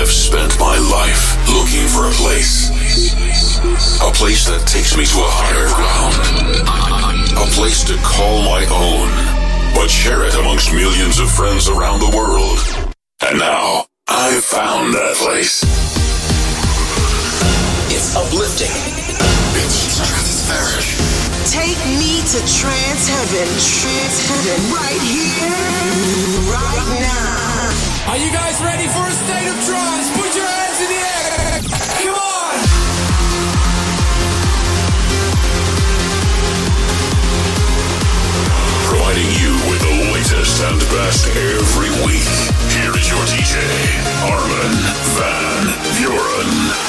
I've spent my life looking for a place that takes me to a higher ground, a place to call my own, but share it amongst millions of friends around the world. And now, I've found that place. It's uplifting. It's stratospheric. Take me to trance heaven, right here, right now. Are you guys ready for a state of trance? Put your hands in the air. Come on. Providing you with the latest and best every week. Here is your DJ, Armin van Buuren.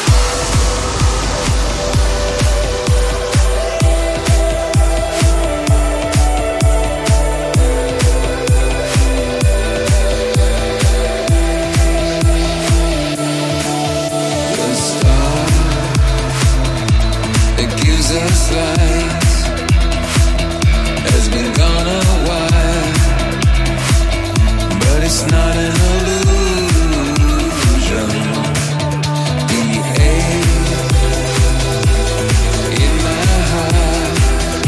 This light has been gone a while, but it's not an illusion. The air in my heart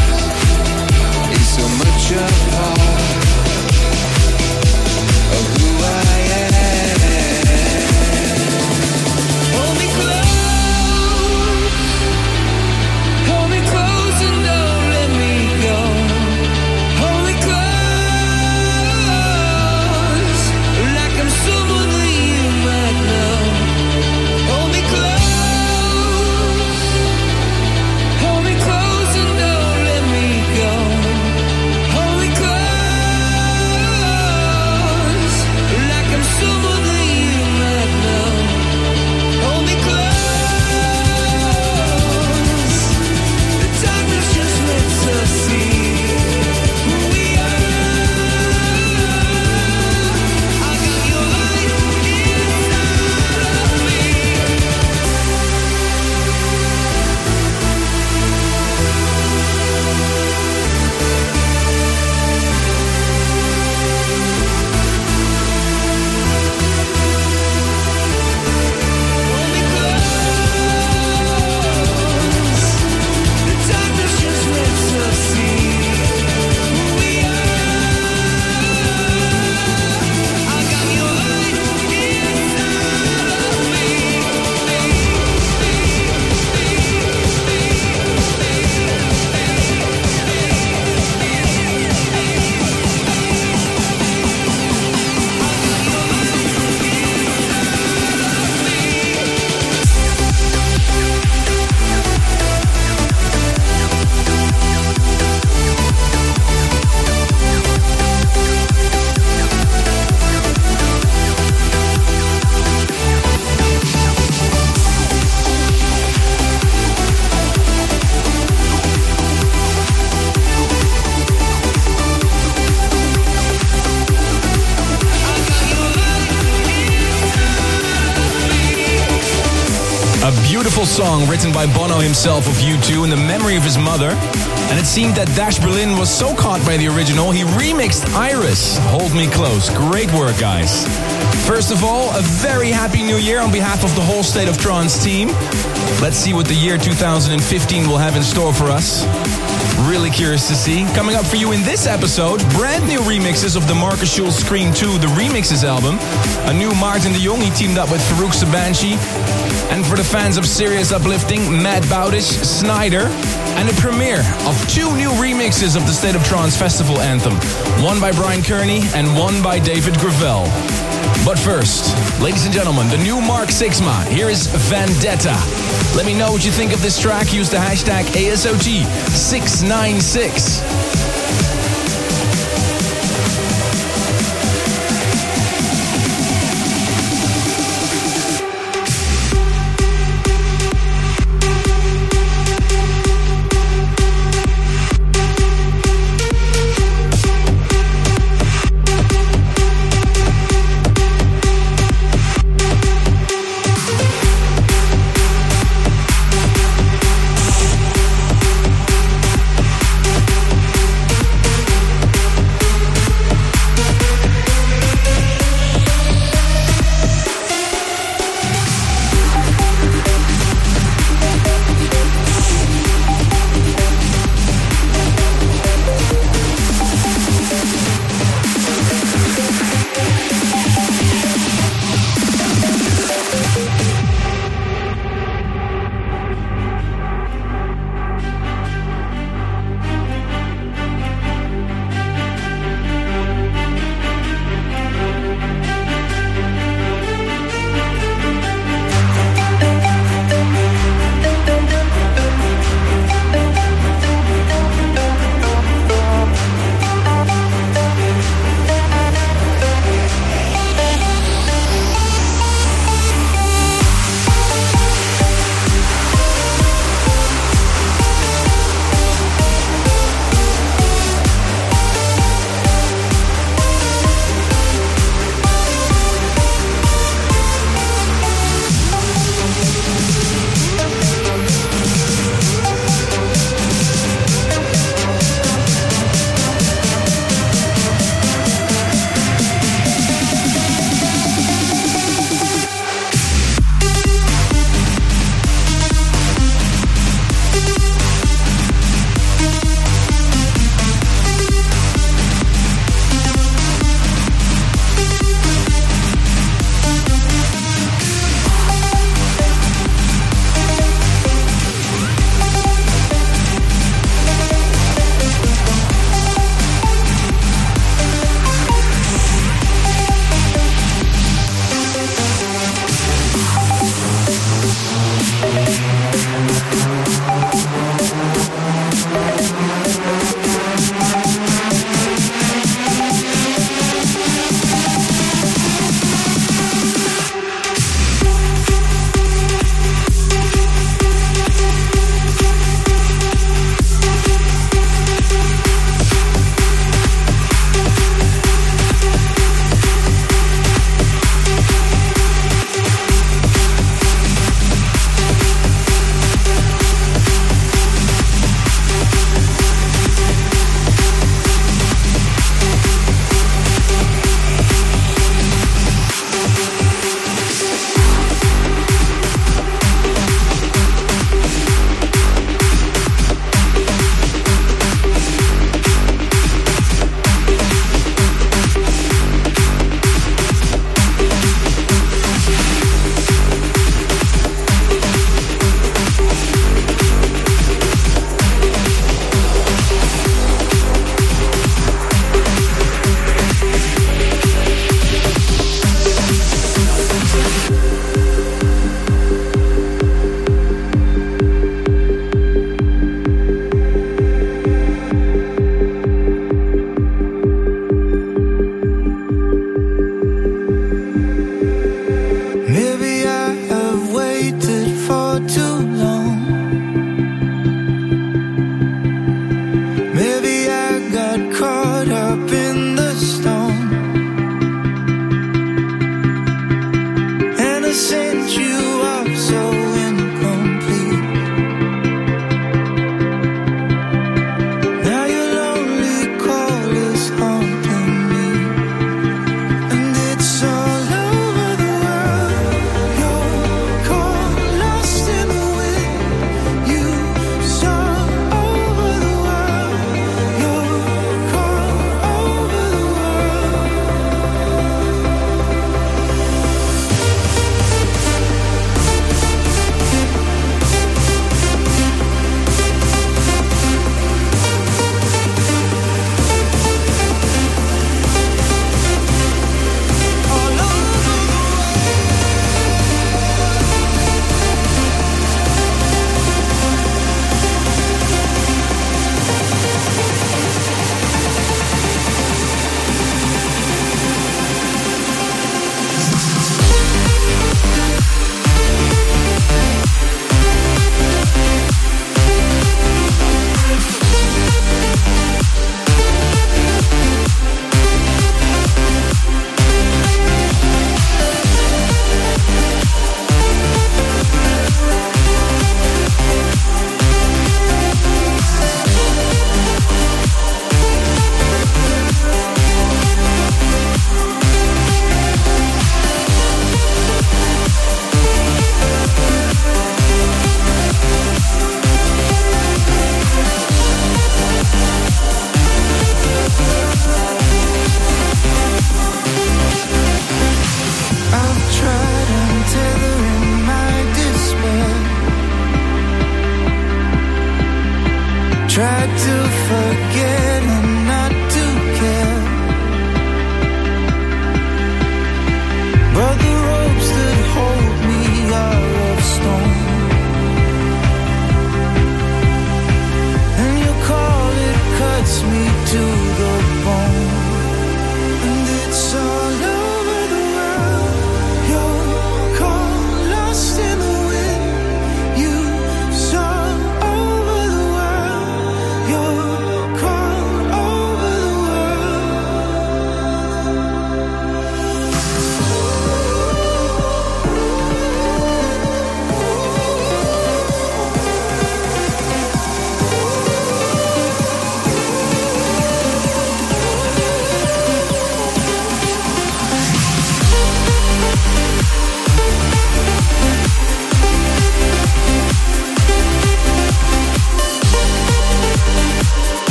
is so much a part of who I am. Hold me close. Song written by Bono himself of U2 in the memory of his mother. And it seemed that Dash Berlin was so caught by the original, he remixed Iris, Hold Me Close. Great work, guys. First of all, a very happy new year on behalf of the whole State of Trance team. Let's see what the year 2015 will have in store for us. Really curious to see. Coming up for you in this episode, brand new remixes of the Marcus Schulz Scream 2, the Remixes album. A new Martin de Jong, he teamed up with Farouk Sabanchi. And for the fans of serious uplifting, Matt Bowdish, Snyder. And a premiere of 2 new remixes of the State of Trance Festival anthem. One by Brian Kearney and one by David Gravel. But first, ladies and gentlemen, the new Mark Sixma. Here is Vendetta. Let me know what you think of this track. Use the hashtag ASOT696.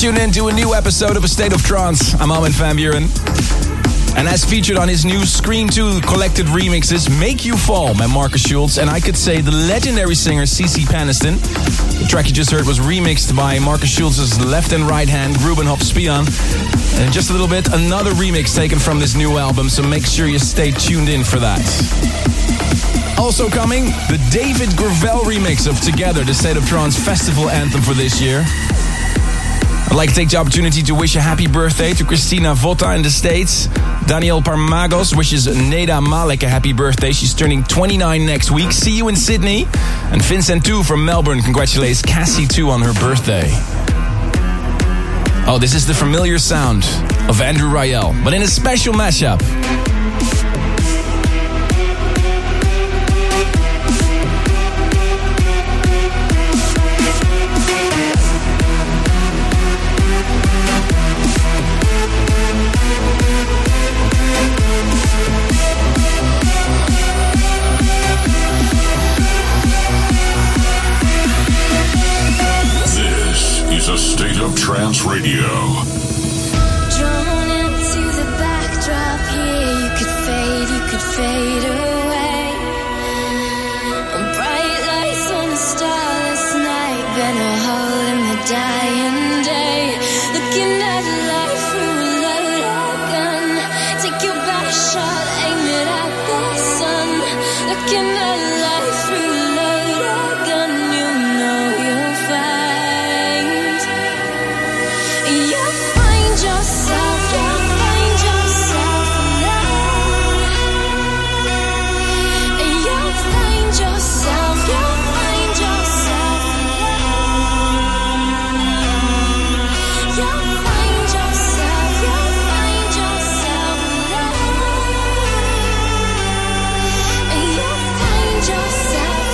tuned in to a new episode of A State of Trance. I'm Armin van Buuren. And as featured on his new Scream 2 collected remixes, Make You Fall by Marcus Schultz, and I could say the legendary singer CeCe Peniston. The track you just heard was remixed by Marcus Schultz's left and right hand, Grubenhoff Spion. And in just a little bit, another remix taken from this new album, so make sure you stay tuned in for that. Also coming, the David Gravel remix of Together, the State of Trance festival anthem for this year. I'd like to take the opportunity to wish a happy birthday to Christina Votta in the States. Daniel Parmagos wishes Neda Malek a happy birthday. She's turning 29 next week. See you in Sydney. And Vincent too from Melbourne congratulates Cassie too on her birthday. Oh, this is the familiar sound of Andrew Rayel, but in a special mashup. Trance Radio. Drawn into the backdrop here, you could fade away. Bright lights on a starless night, been a hole in the dying day. Looking at life through a loaded gun. Take your best shot, aim it at the sun. Looking at life through a loaded gun, you know you'll find. You'll find yourself alone. You'll find yourself alone. You'll find yourself alone. You'll find yourself.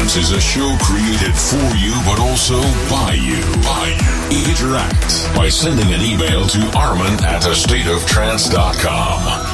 Trance is a show created for you, but also by you. Interact by sending an email to armin@astateoftrance.com.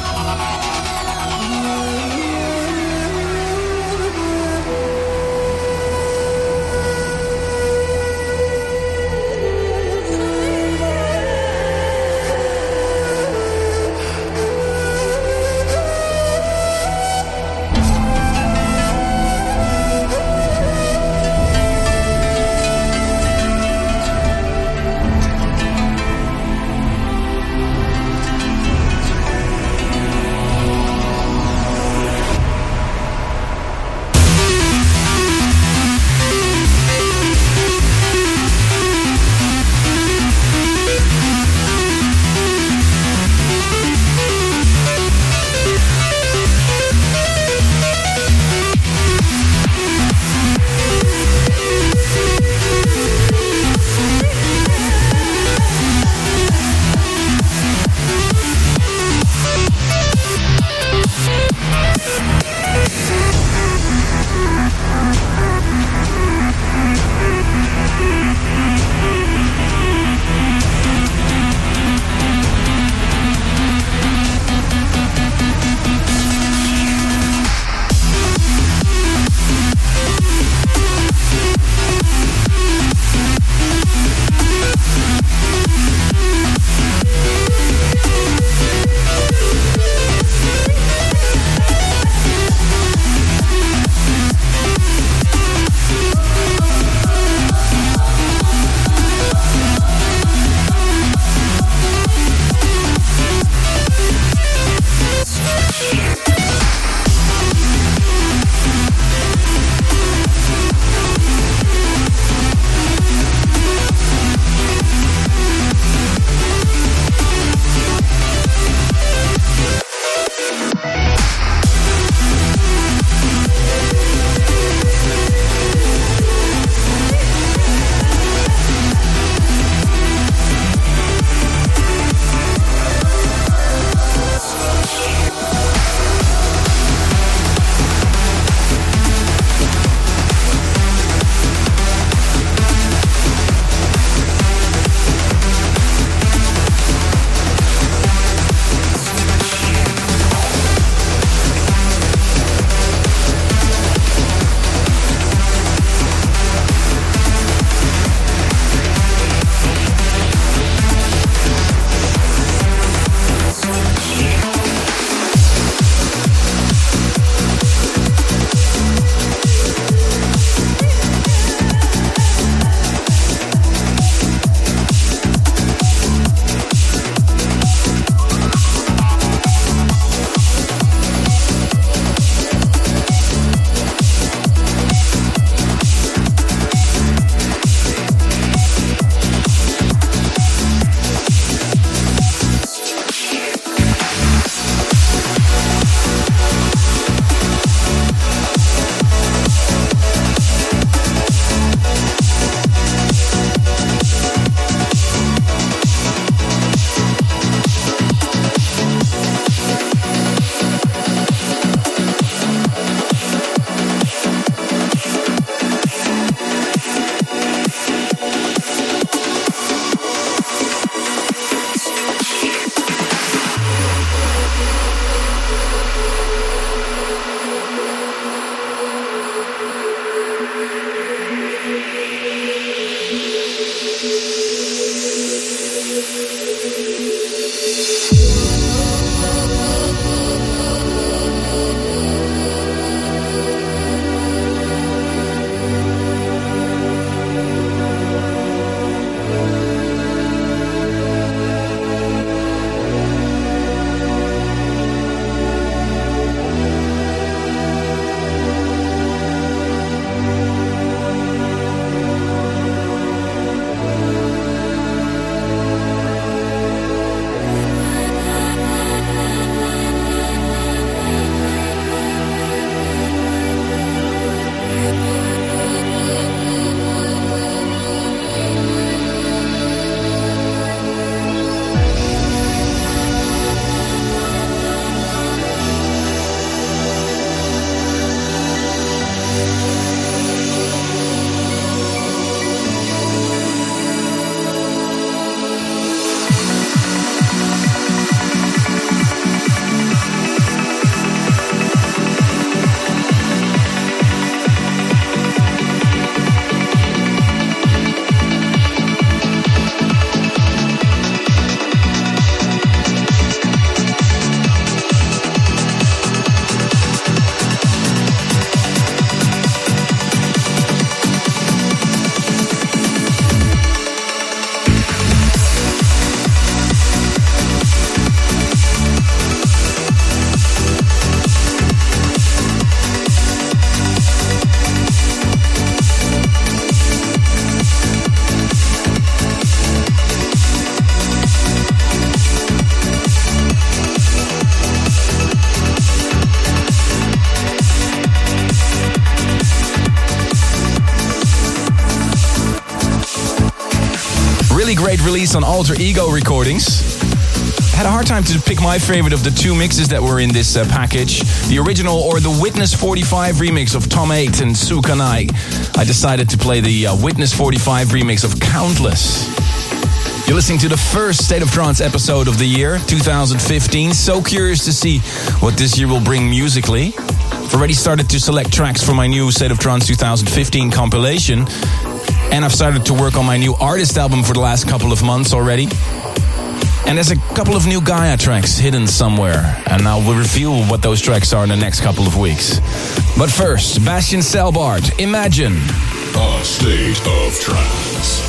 released on Alter Ego Recordings. Had a hard time to pick my favorite of the two mixes that were in this package. The original or the Witness 45 remix of Tom 8 and Sue Kanai. I decided to play the Witness 45 remix of Countless. You're listening to the first State of Trance episode of the year, 2015. So curious to see what this year will bring musically. I've already started to select tracks for my new State of Trance 2015 compilation. And I've started to work on my new artist album for the last couple of months already. And there's a couple of new Gaia tracks hidden somewhere. And I will reveal what those tracks are in the next couple of weeks. But first, Sebastian Selbart, Imagine. A State of Trance.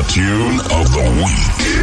Tune of the Week.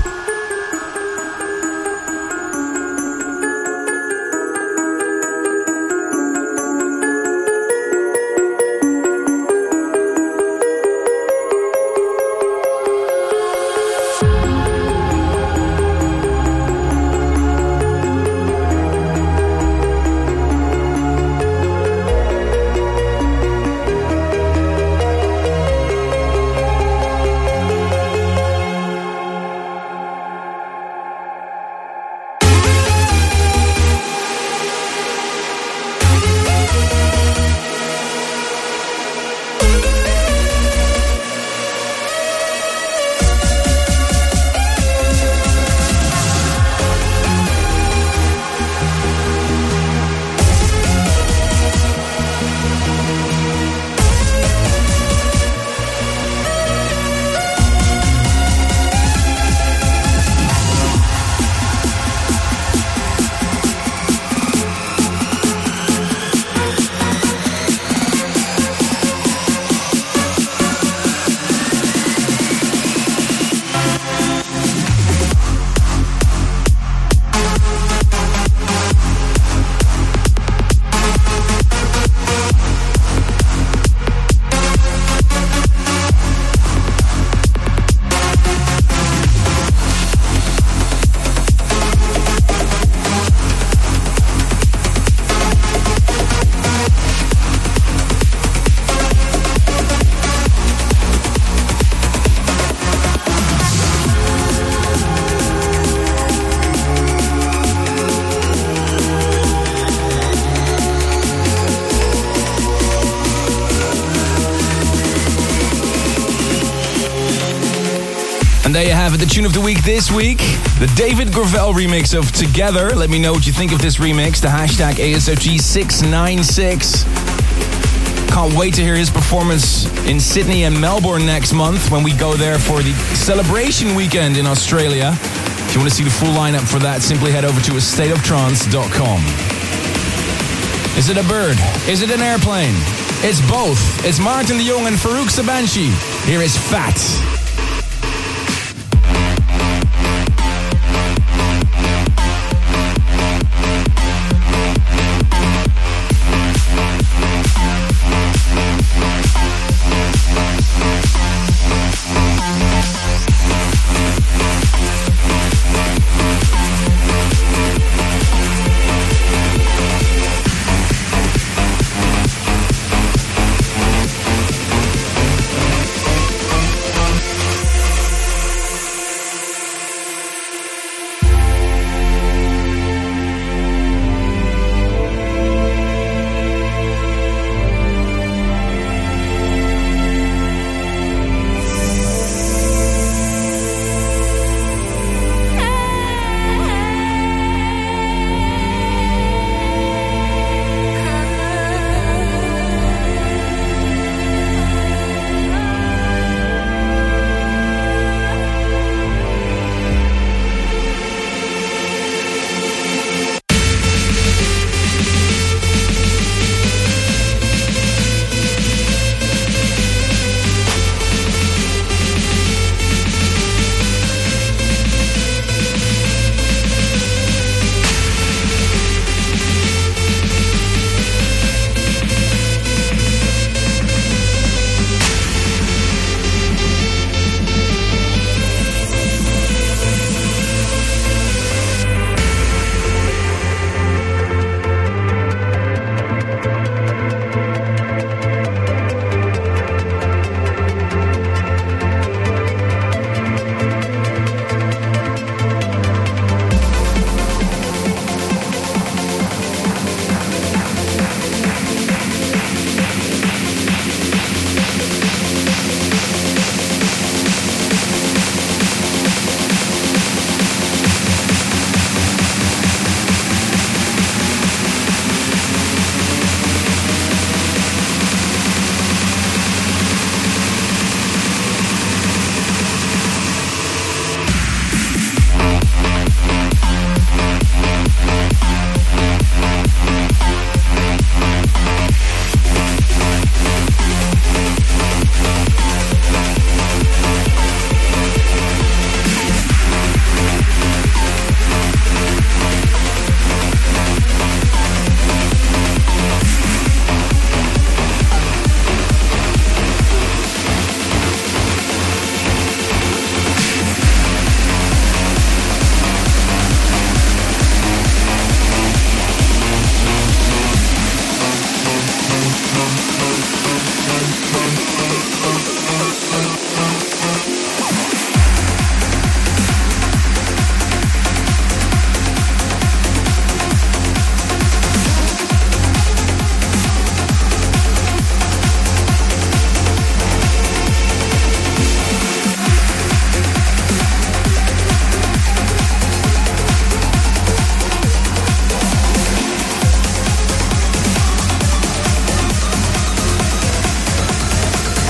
There you have it, the tune of the week this week. The David Gravel remix of Together. Let me know what you think of this remix. The hashtag ASOT696. Can't wait to hear his performance in Sydney and Melbourne next month when we go there for the celebration weekend in Australia. If you want to see the full lineup for that, simply head over to astateoftrance.com. Is it a bird? Is it an airplane? It's both. It's Martin de Jong and Farouk Sabanshi. Here is Fat.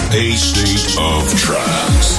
A state of trance.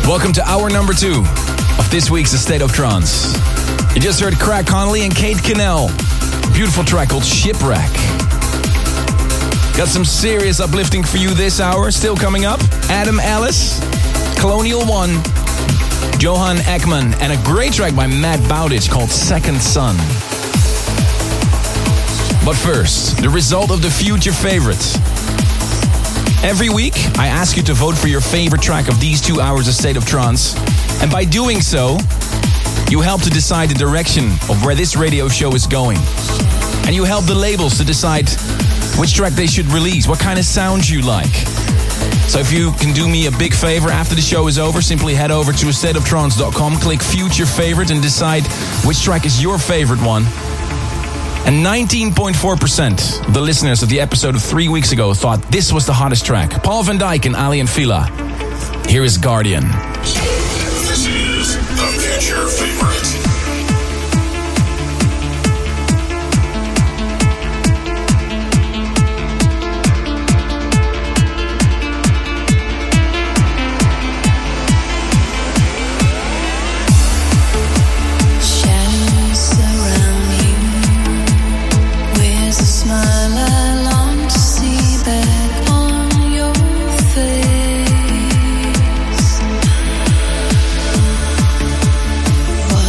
Welcome to hour number 2 of this week's A State of Trance. You just heard Craig Connolly and Kate Cannell. A beautiful track called Shipwreck. Got some serious uplifting for you this hour. Still coming up, Adam Ellis, Colonial One, Johan Ekman, and a great track by Matt Bowditch called Second Son. But first, the result of the Future Favorites. Every week, I ask you to vote for your favorite track of these 2 hours of State of Trance. And by doing so, you help to decide the direction of where this radio show is going. And you help the labels to decide which track they should release, what kind of sound you like. So if you can do me a big favor after the show is over, simply head over to astateoftrance.com, click Future Favorite and decide which track is your favorite one. And 19.4% of the listeners of the episode of 3 weeks ago thought this was the hottest track. Paul van Dyk and Ali and Fila. Here is Guardian. This is the Future Favorite. Face.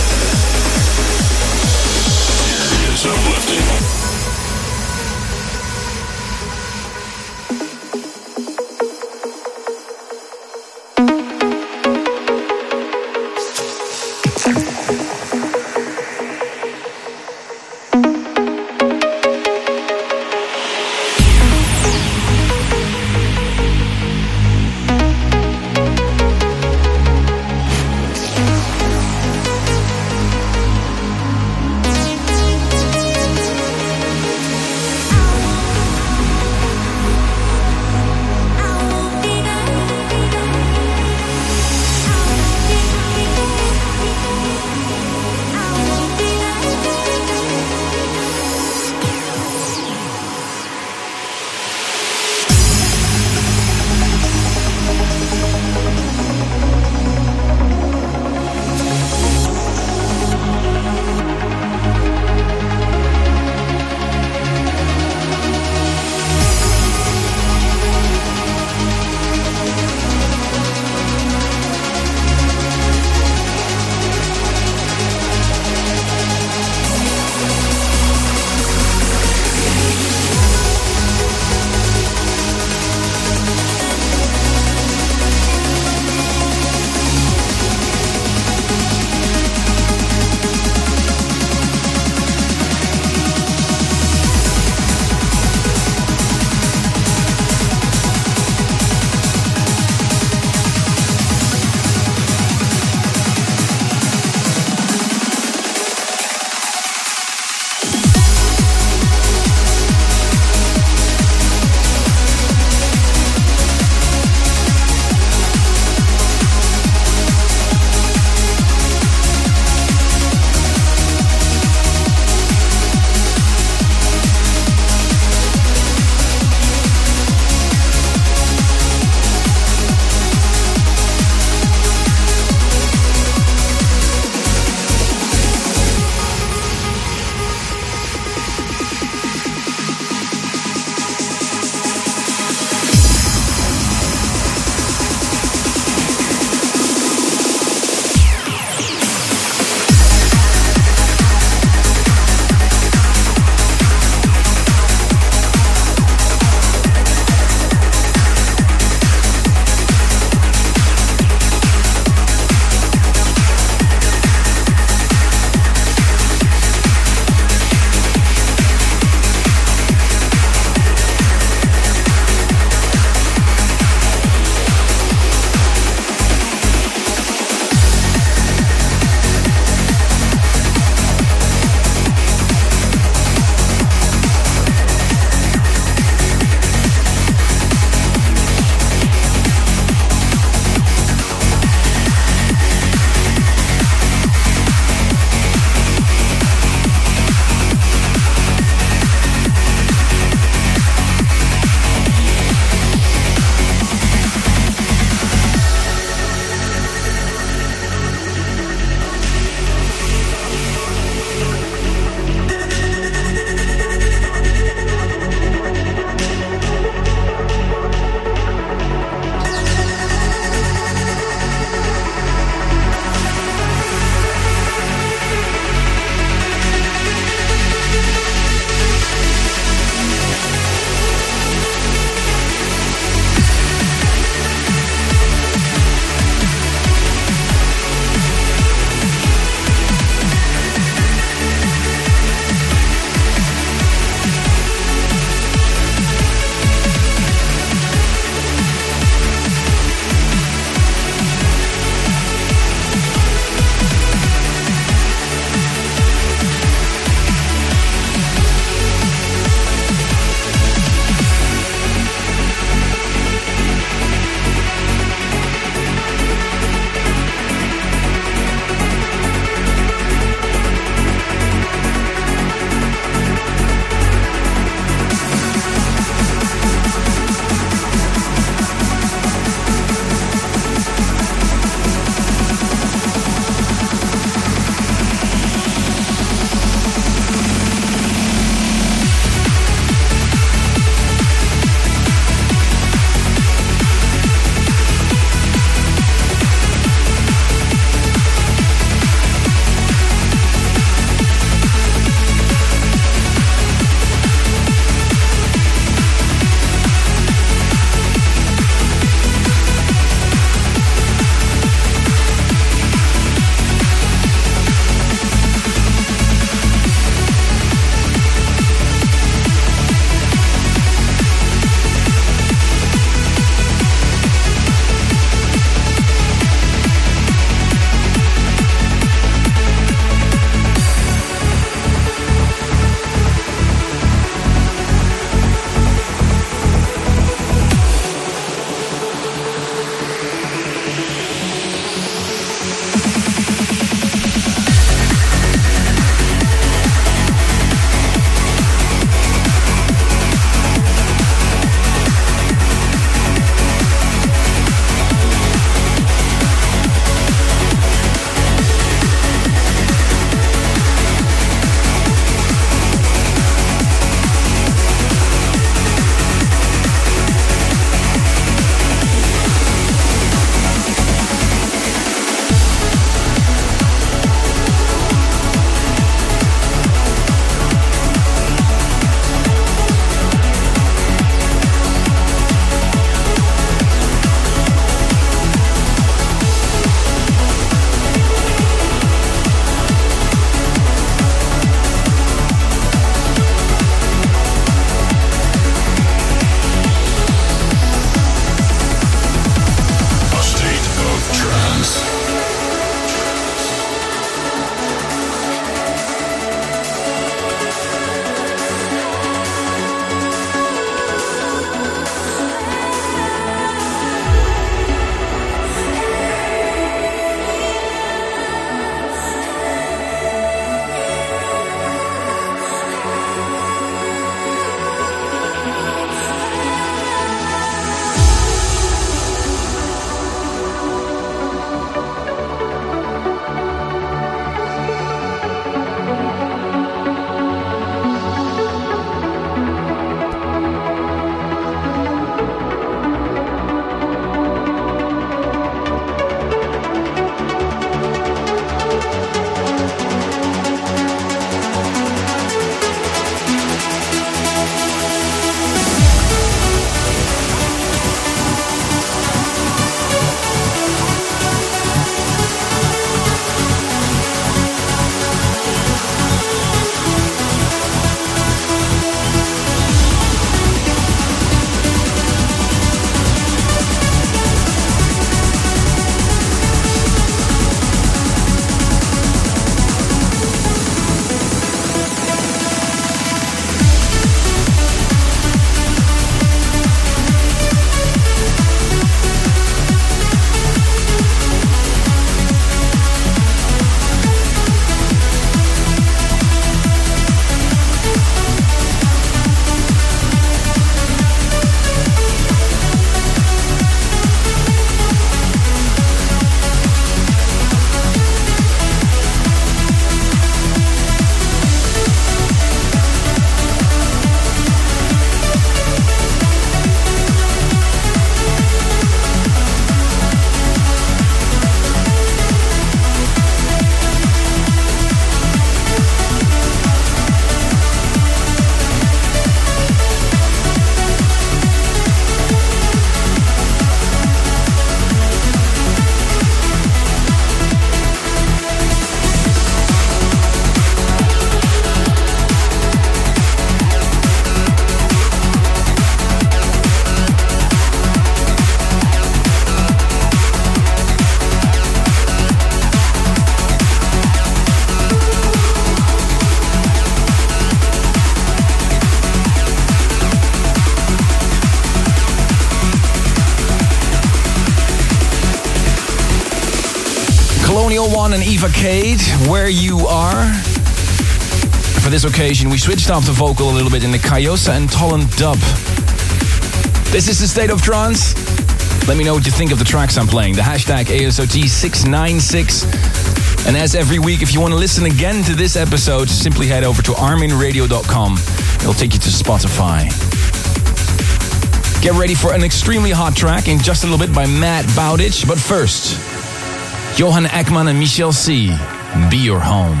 Evacade, Where You Are. For this occasion, we switched up the vocal a little bit in the Kayosa and Tolland dub. This is the State of Trance. Let me know what you think of the tracks I'm playing. The hashtag ASOT696. And as every week, if you want to listen again to this episode, simply head over to arminradio.com. It'll take you to Spotify. Get ready for an extremely hot track in just a little bit by Matt Bowditch. But first, Johan Ekman and Michelle C. Be Your Home.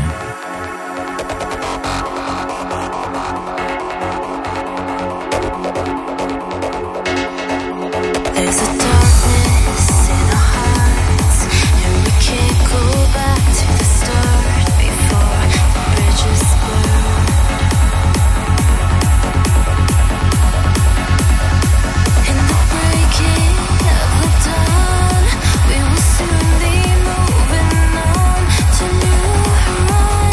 We will soon be moving on to new horizons.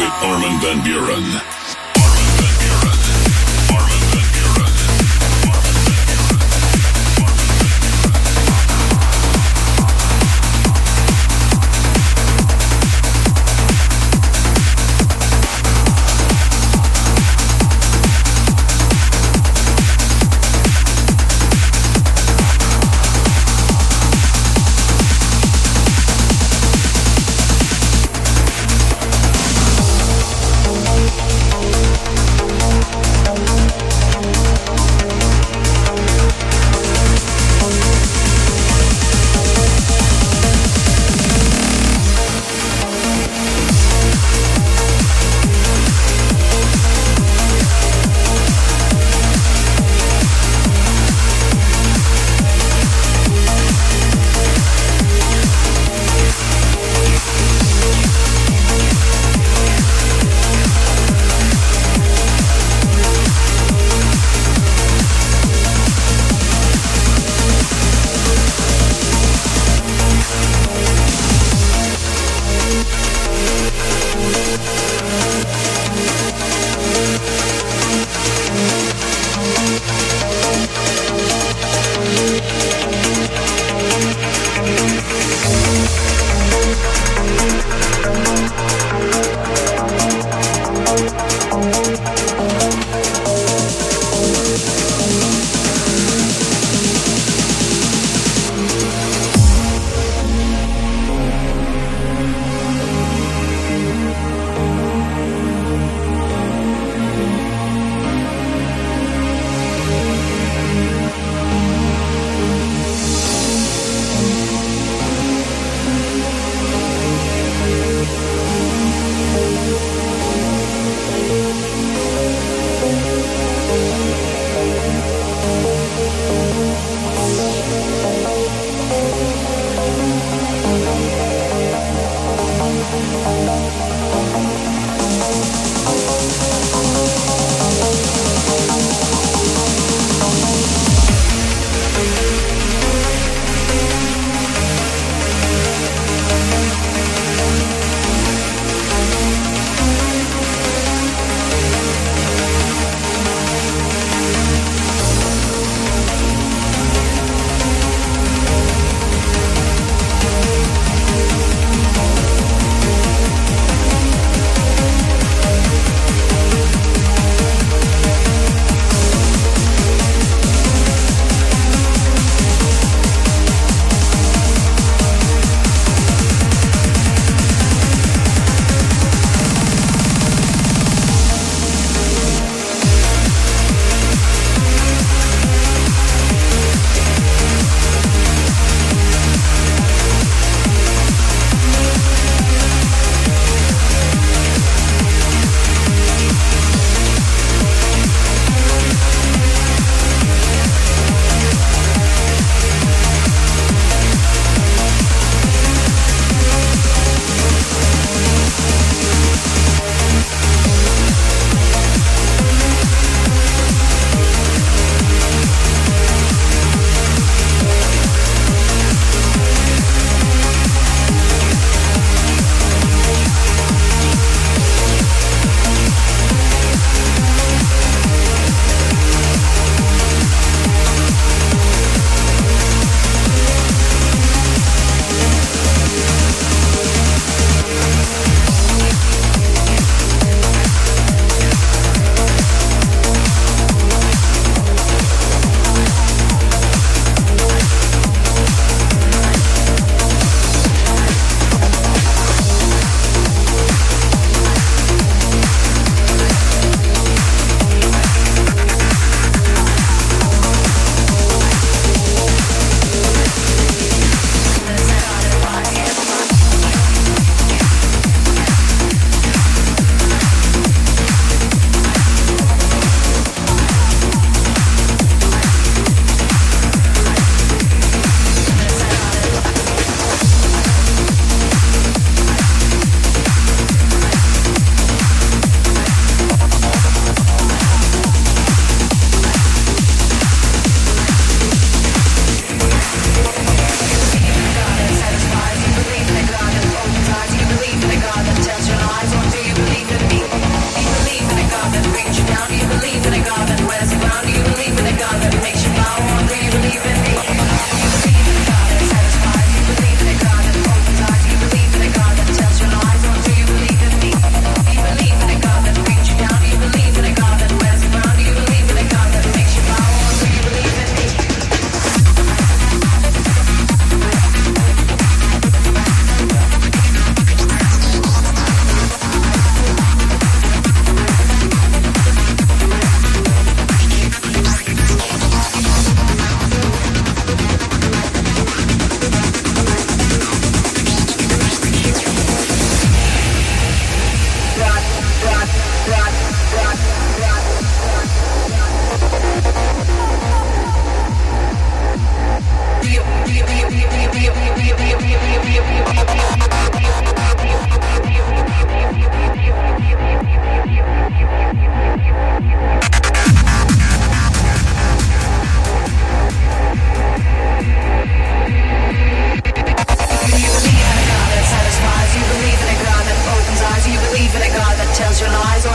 with Armin van Buuren.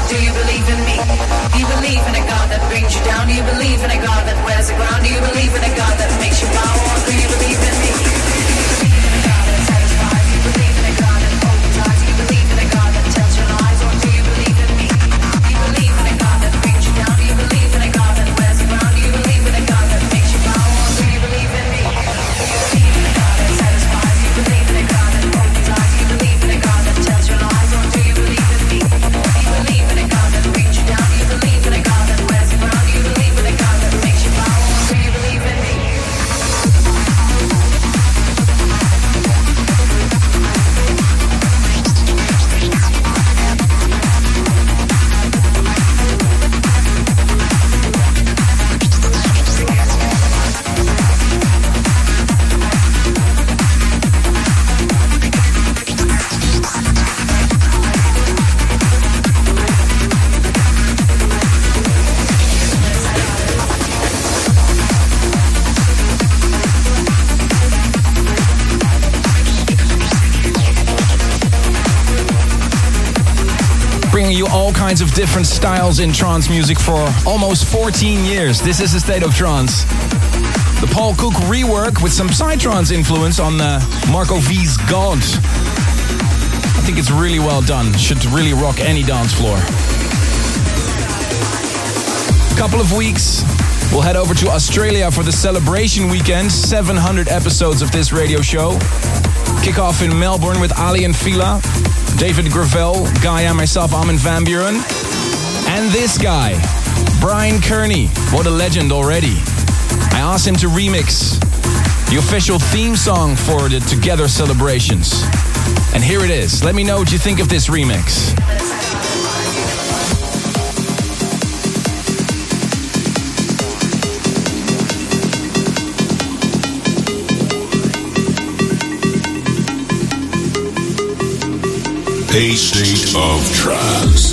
do you believe in me? Do you believe in a God that brings you down? Do you believe in a God that wears the ground? Do you believe in a God that makes you bow? Or do you believe in me? Do you believe in a God that satisfies? Do you believe in a God that opens eyes? Do you believe in a God that tells you lies? Or do you believe in me? Do you believe in a God that brings you down? Do you believe in a God that wears the ground? Do you believe in a God that makes you bow? Or do you believe in me? Do you believe in a God that satisfies? Do you believe in a God that opens eyes? Do you believe in a God that tells you lies? Or do you believe in me? Do you believe in a God that brings you down? Do you believe in a God that wears the ground? Do you believe in a God that makes you bow? Or do you believe in me? Bringing you all kinds of different styles in trance music for almost 14 years. This is the State of Trance. The Paul Cook rework with some Psytrance influence on Marco V's God. I think it's really well done. Should really rock any dance floor. Couple of weeks, we'll head over to Australia for the celebration weekend. 700 episodes of this radio show. Kick off in Melbourne with Ali and Fila, David Gravel, Guy and myself, Armin van Buren. And this guy, Brian Kearney. What a legend already. I asked him to remix the official theme song for the Together celebrations. And here it is. Let me know what you think of this remix. A State of Trance.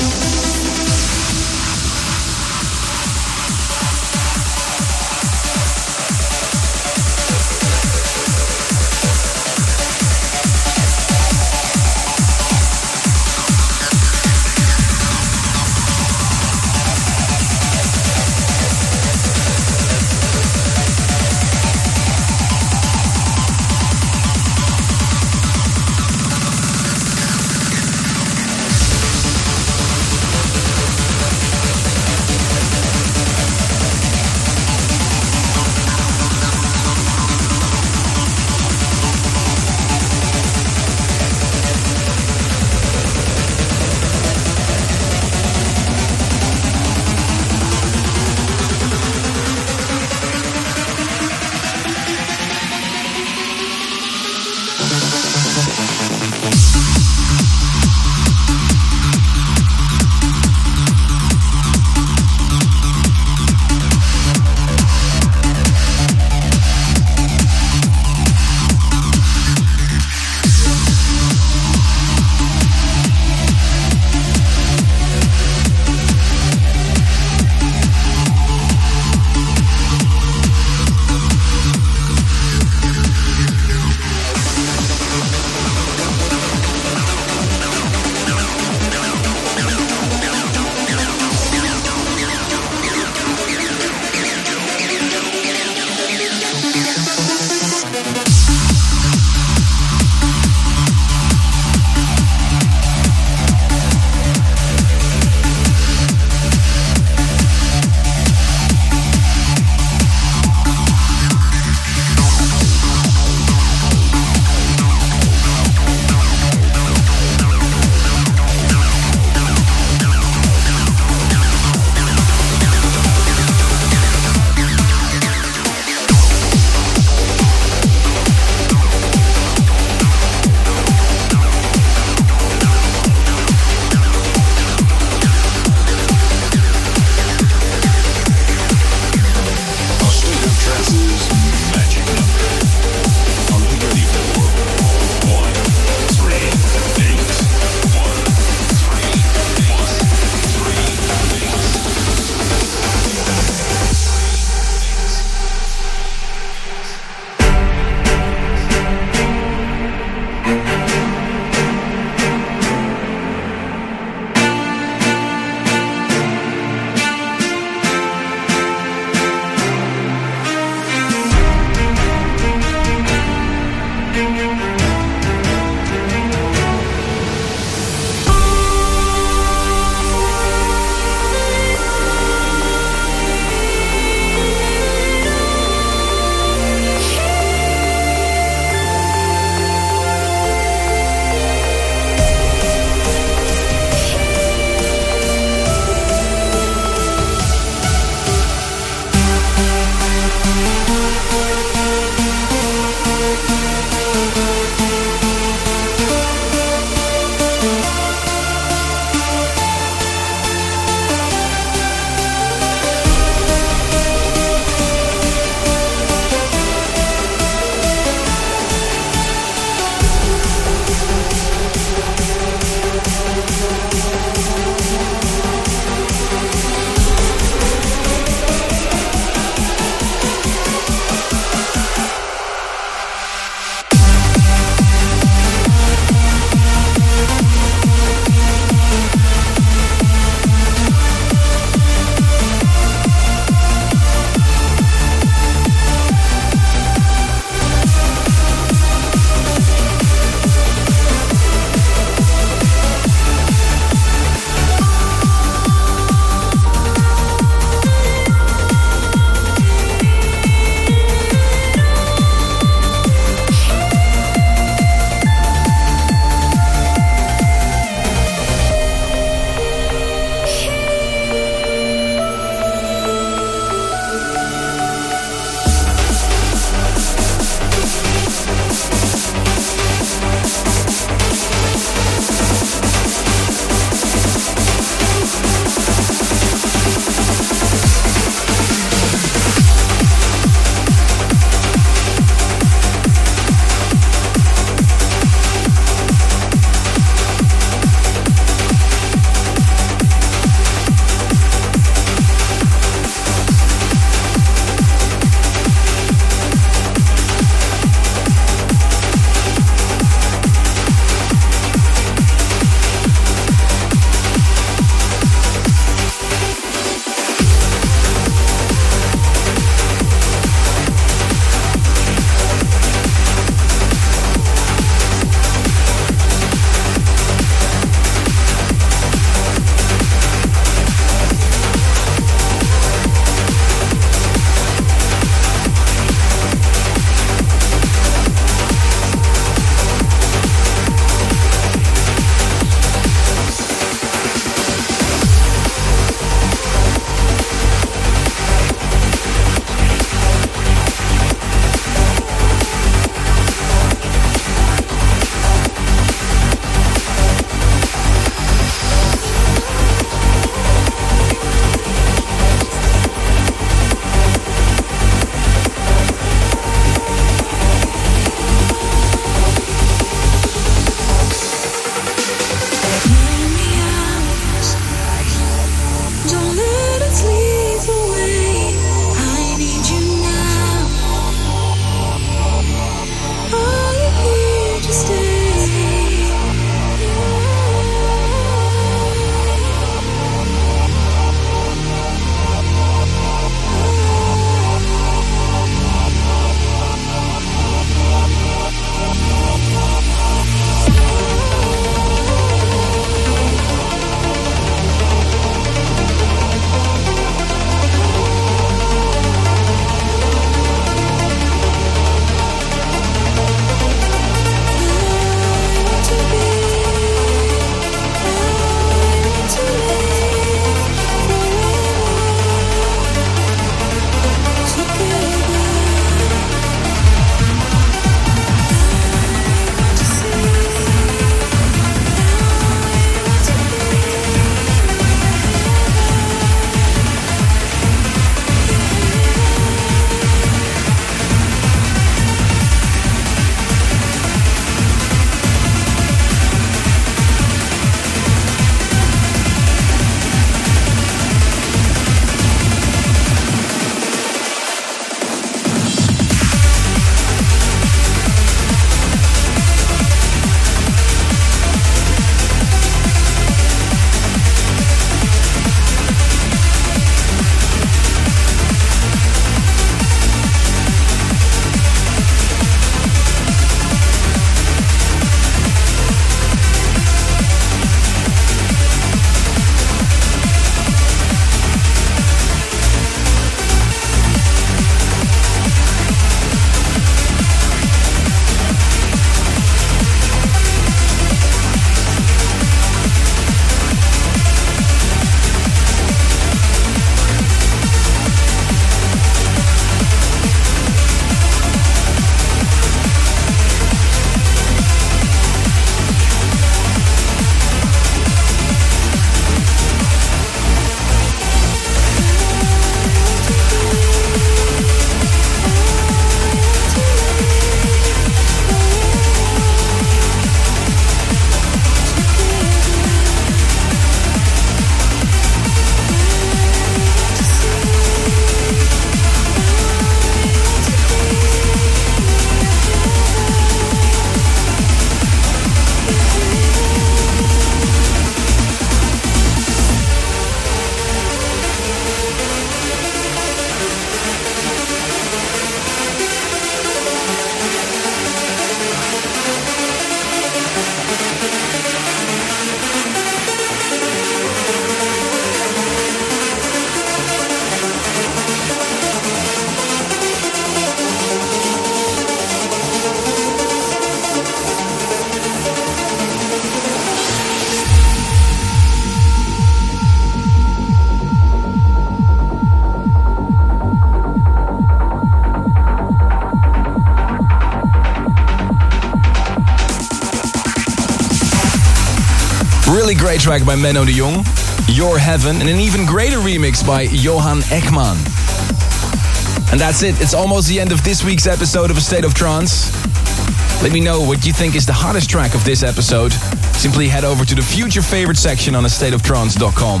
Really great track by Menno de Jong, Your Heaven, and an even greater remix by Johan Ekman. And that's it. It's almost the end of this week's episode of A State of Trance. Let me know what you think is the hottest track of this episode. Simply head over to the Future Favorite section on astateoftrance.com.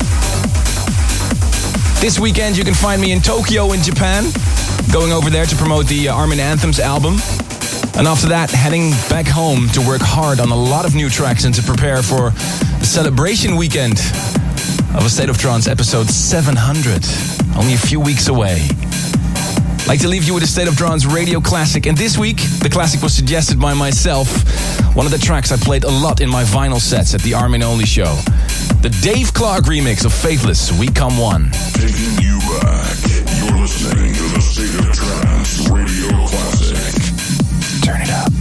This weekend you can find me in Tokyo in Japan, going over there to promote the Armin Anthems album. And after that, heading back home to work hard on a lot of new tracks and to prepare for the celebration weekend of A State of Trance episode 700. Only a few weeks away. I'd like to leave you with a State of Trance radio classic. And this week, the classic was suggested by myself. One of the tracks I played a lot in my vinyl sets at the Armin Only show. The Dave Clark remix of Faithless, We Come One. Taking you back. You're listening to the State of Trance radio classic. Turn it up.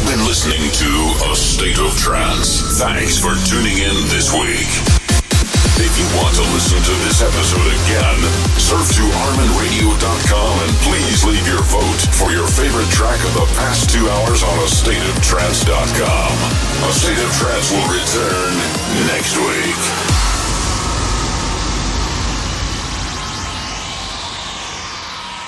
You've been listening to A State of Trance. Thanks for tuning in this week. If you want to listen to this episode again, surf to ArminRadio.com and please leave your vote for your favorite track of the past 2 hours on AStateOfTrance.com. A State of Trance will return next week.